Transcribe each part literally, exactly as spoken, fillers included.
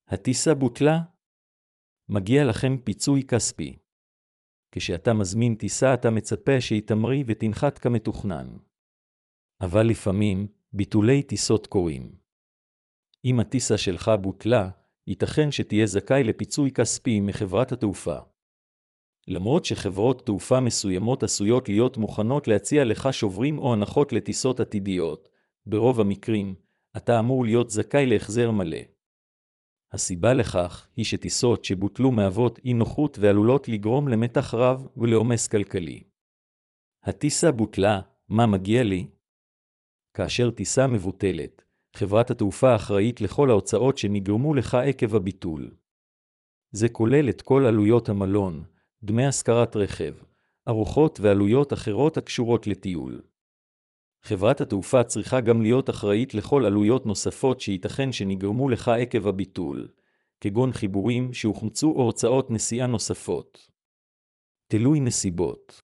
הטיסה בוטלה? מגיע לכם פיצוי כספי. כשאתה מזמין טיסה אתה מצפה שהיא תמריא ותנחת כמתוכנן. אבל לפעמים, ביטולי טיסות קורים. אם הטיסה שלך בוטלה, ייתכן שתהיה זכאי לפיצוי כספי מחברת התעופה. למרות שחברות תעופה מסוימות עשויות להיות מוכנות להציע לך שוברים או הנחות לטיסות עתידיות, ברוב המקרים, אתה אמור להיות זכאי להחזר מלא. הסיבה לכך היא שטיסות שבוטלו מהוות אי נוחות ועלולות לגרום למתח רב ולעומס כלכלי. הטיסה בוטלה, מה מגיע לי? כאשר טיסה מבוטלת, חברת התעופה אחראית לכל ההוצאות שנגרמו לך עקב הביטול. זה כולל את כל עלויות המלון, דמי השכרת רכב, ארוחות ועלויות אחרות הקשורות לטיול. חברת התעופה צריכה גם להיות אחראית לכל עלויות נוספות שייתכן שנגרמו לך עקב הביטול, כגון חיבורים שהוחמצו או הוצאות נסיעה נוספות. תלוי נסיבות.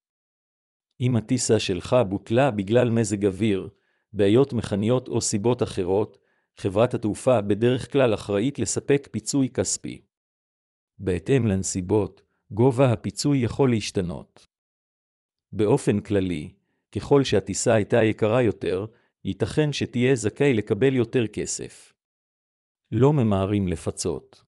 אם הטיסה שלך בוטלה בגלל מזג אוויר, בעיות מכניות או סיבות אחרות, חברת התעופה בדרך כלל אחראית לספק פיצוי כספי. בהתאם לנסיבות, גובה הפיצוי יכול להשתנות. באופן כללי, ככל שהטיסה הייתה יקרה יותר, ייתכן שתהיה זכאי לקבל יותר כסף. לא ממהרים לפצות.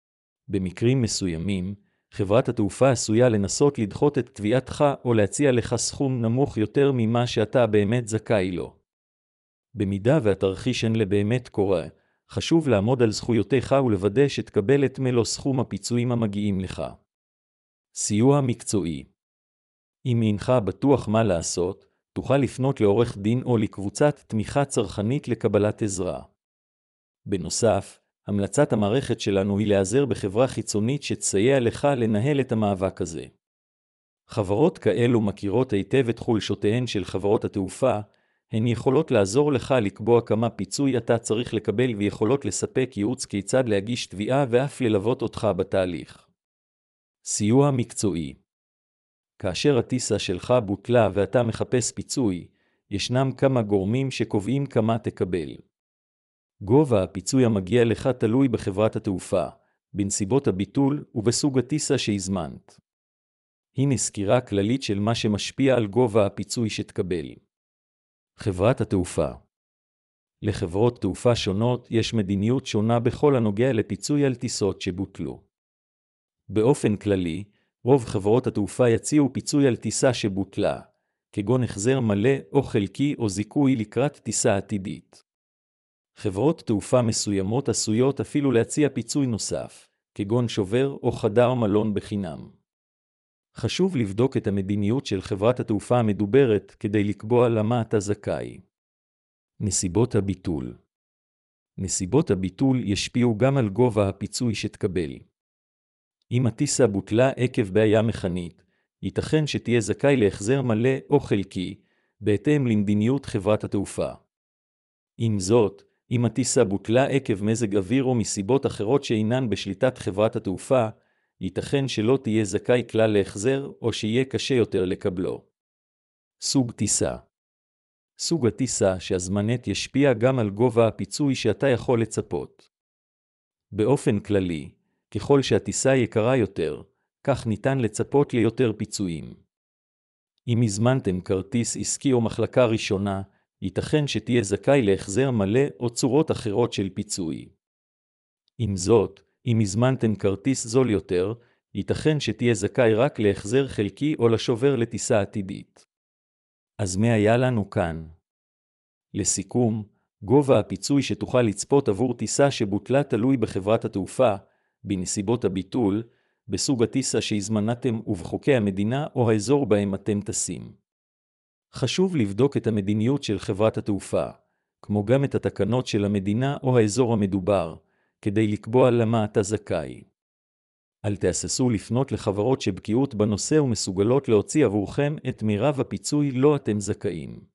במקרים מסוימים, חברת התעופה עשויה לנסות לדחות את תביעתך או להציע לך סכום נמוך יותר ממה שאתה באמת זכאי לו. במידה והתרחיש אין לבאמת קורה, חשוב לעמוד על זכויותיך ולוודא שתקבל את מלוא סכום הפיצויים המגיעים לך. סיוע מקצועי. אם אינך בטוח מה לעשות, תוכל לפנות לעורך דין או לקבוצת תמיכה צרכנית לקבלת עזרה. בנוסף, המלצת המערכת שלנו היא להיעזר בחברה חיצונית שתסייע לך לנהל את המאבק הזה. חברות כאלו מכירות היטב את חולשותיהן של חברות התעופה, הן יכולות לעזור לך לקבוע כמה פיצוי אתה צריך לקבל ויכולות לספק ייעוץ כיצד להגיש תביעה ואף ללוות אותך בתהליך. סיוע מקצועי. כאשר הטיסה שלך בוטלה ואתה מחפש פיצוי, ישנם כמה גורמים שקובעים כמה תקבל. גובה הפיצוי המגיע לך תלוי בחברת התעופה, בנסיבות הביטול ובסוג הטיסה שהזמנת. הנה סקירה כללית של מה שמשפיע על גובה הפיצוי שתקבל. חברת התעופה. לחברות תעופה שונות יש מדיניות שונה בכל הנוגע לפיצוי על טיסות שבוטלו. באופן כללי, רוב חברות התעופה יציעו פיצוי על טיסה שבוטלה, כגון החזר מלא או חלקי או זיכוי לקראת טיסה עתידית. חברות תעופה מסוימות עשויות אפילו להציע פיצוי נוסף, כגון שובר או חדר מלון בחינם. חשוב לבדוק את המדיניות של חברת התעופה המדוברת כדי לקבוע למה אתה זכאי. נסיבות הביטול. נסיבות הביטול ישפיעו גם על גובה הפיצוי שתקבל. אם הטיסה בוטלה עקב בעיה מכנית, ייתכן שתהיה זכאי להחזר מלא או חלקי, בהתאם למדיניות חברת התעופה. עם זאת, אם הטיסה בוטלה עקב מזג אוויר או מסיבות אחרות שאינן בשליטת חברת התעופה, ייתכן שלא תהיה זכאי כלל להחזר או שיהיה קשה יותר לקבלו. סוג טיסה. סוג הטיסה שהזמנת ישפיע גם על גובה הפיצוי שאתה יכול לצפות. באופן כללי, ככל שהטיסה יקרה יותר, כך ניתן לצפות ליותר פיצויים. אם הזמנתם כרטיס עסקי או מחלקה ראשונה, ייתכן שתהיה זכאי להחזר מלא או צורות אחרות של פיצוי. עם זאת, אם הזמנתם כרטיס זול יותר, ייתכן שתהיה זכאי רק להחזר חלקי או לשובר לטיסה עתידית. אז מה היה לנו כאן? לסיכום, גובה הפיצוי שתוכל לצפות עבור טיסה שבוטלה תלוי בחברת התעופה, בנסיבות הביטול, בסוג הטיסה שהזמנתם ובחוקי המדינה או האזור בהם אתם טסים. חשוב לבדוק את המדיניות של חברת התעופה, כמו גם את התקנות של המדינה או האזור המדובר, כדי לקבוע למה אתה זכאי. אל תהססו לפנות לחברות שבקיאות בנושא ומסוגלות להוציא עבורכם את מירב הפיצוי לו אתם זכאים.